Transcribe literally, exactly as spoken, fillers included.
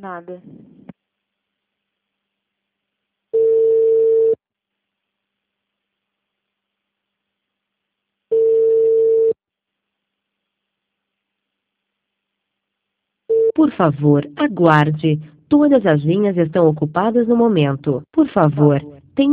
Nada. Por favor, aguarde. Todas as linhas estão ocupadas no momento. Por favor,